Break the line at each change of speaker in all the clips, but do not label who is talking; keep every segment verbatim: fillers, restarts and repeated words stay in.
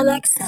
Alexa.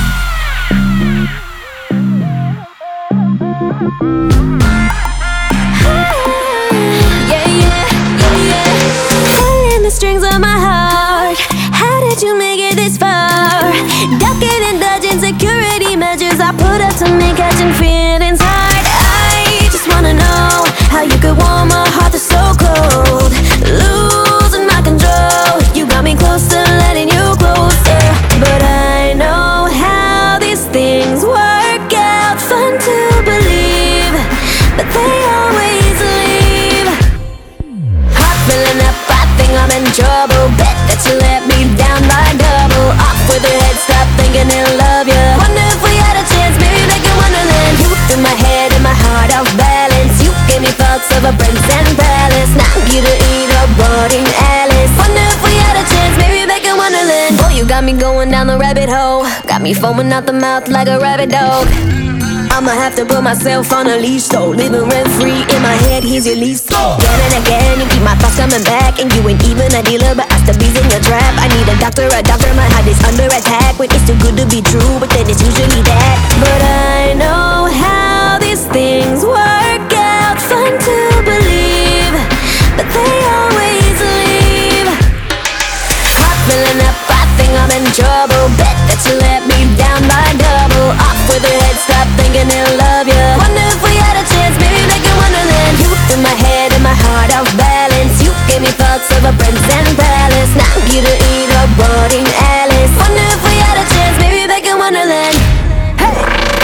Yeah, yeah, yeah, yeah. Pulling the strings of my heart. How did you make it this far? Ducking and dodging security measures I put up to me, catching feelings hard. I just wanna know how you could warm a heart that's so cold. Losing my control, you got me close to letting you closer. But I know how these things work out. Fun to believe, but they always leave. Heart filling up, I think I'm in trouble. Bet that you let me down by double. Off with your head, stop thinking they'll love you. Wonder if we had a chance, maybe back in Wonderland. You in my head and my heart off balance. You gave me thoughts of a prince and palace. Now you to eat a boarding Alice. Wonder if we had a chance, maybe back in Wonderland. Boy, you got me going down the rabbit hole. Got me foaming out the mouth like a rabid dog. I'ma have to put myself on a leash, though. Living rent free in my head, here's your lease. Again and again, you keep my thoughts coming back. And you ain't even a dealer, but I still bees in your trap. I need a doctor, a doctor, my heart is under attack. When it's too good to be true, but then it's usually that. But I know how these things work out. Fun to believe, but they always leave. Heart filling up, I think I'm in trouble. Bet that you let me down by double. Off with your head, stop thinking they'll love you. Wonder if we had a chance, maybe back in Wonderland. You in my head and my heart off balance. You gave me thoughts of a prince and palace. Now you to eat a boarding Alice. Wonder if we had a chance, maybe back in Wonderland. Hey!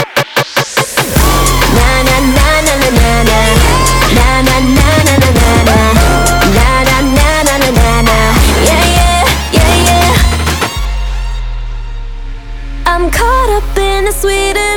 Na na na na na na na. Na na na na na na na. Na na na na na na na. Yeah yeah yeah yeah. I'm caught up in the sweetest